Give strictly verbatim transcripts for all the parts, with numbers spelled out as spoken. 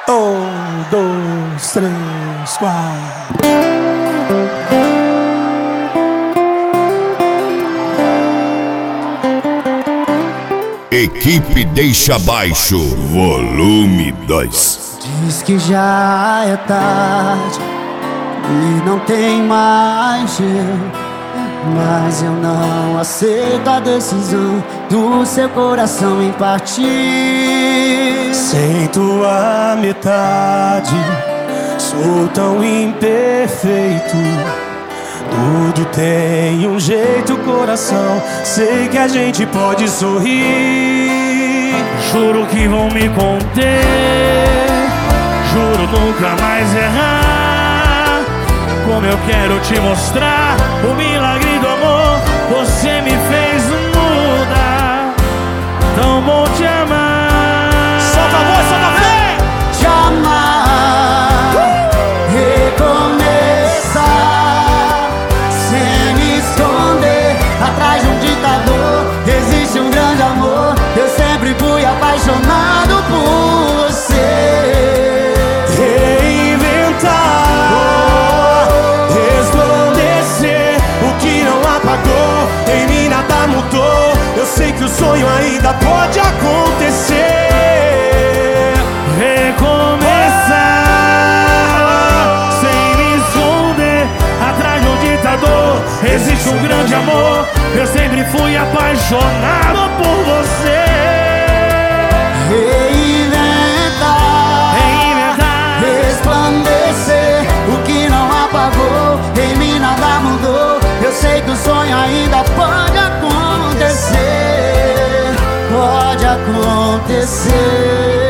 Um, dois, três, quatro. Equipe Deixa Baixo, volume dois. Diz que já é tarde e não tem mais jeito, mas eu não aceito a decisão do seu coração em partir. Sem tua metade, sou tão imperfeito. Tudo tem um jeito, coração. Sei que a gente pode sorrir. Juro que vou me conter, juro nunca mais errar. Como eu quero te mostrar o milagre do amor, você me fez mudar. Tão bom te amar. Solta a voz, solta a voz! Te amar, recomeçar, sem me esconder atrás de um ditador. Existe um grande amor, eu sempre fui apaixonado por você. Reinventar, resplandecer, o que não apagou, em mim nada mudou. Eu sei que o sonho ainda pode acontecer. Recomeçar, sem me esconder atrás de um ditador. Existe um grande amor, eu sempre fui apaixonado por você. Reinventar, Reinventar, resplandecer, o que não apagou, em mim nada mudou. Eu sei que o sonho ainda pode acontecer, pode acontecer.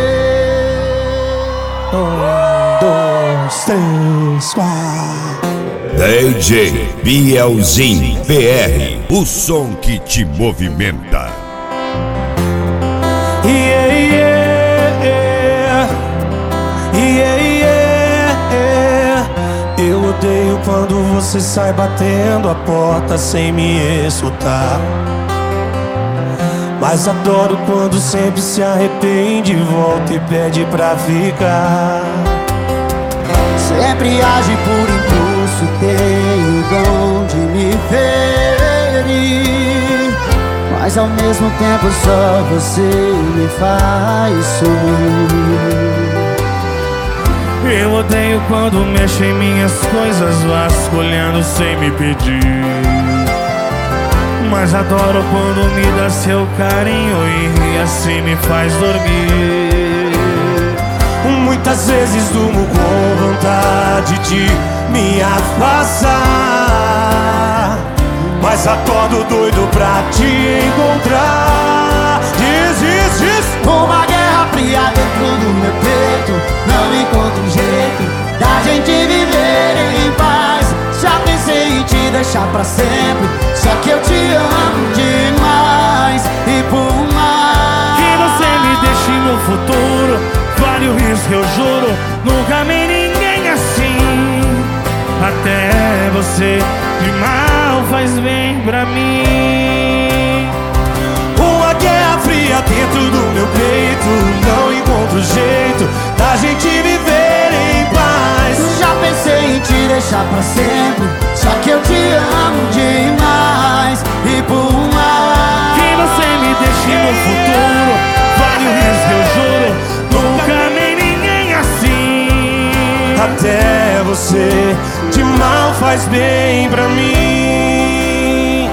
Um, dois, três, quatro. D J Bielzinho P R, o som que te movimenta. Yeah, yeah, yeah. Yeah, yeah, yeah. Eu odeio quando você sai batendo a porta sem me escutar, mas adoro quando sempre se arrepende, volta e pede pra ficar. Sempre age por impulso, tem o dom de me ferir, mas ao mesmo tempo só você me faz sorrir. eu odeio quando mexo em minhas coisas, vasculhando sem me pedir, mas adoro quando me dá seu carinho e assim me faz dormir. Muitas vezes durmo com vontade de me afastar, mas acordo doido pra te encontrar. Diz, diz, diz. Uma guerra fria dentro do meu peito, não encontro um jeito da gente viver em paz. Já pensei em te deixar pra sempre, só que eu te amo demais e por mais que você me deixe no futuro, vale o risco, eu juro. Nunca amei ninguém assim. Até você de mal faz bem pra mim. Uma guerra fria dentro do meu peito, não encontro jeito da gente viver em paz. já pensei em te deixar pra sempre, só que eu te amo demais e por mais que você me deixe no futuro, vale o risco, eu juro. Nunca amei ninguém assim. Até você de mal faz bem pra mim.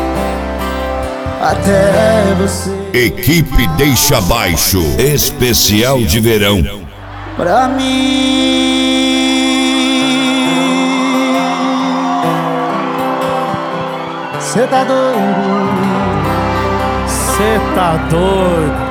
até você Equipe Deixa Baixo, especial de verão. pra mim. Cê tá doido, Cê tá doido.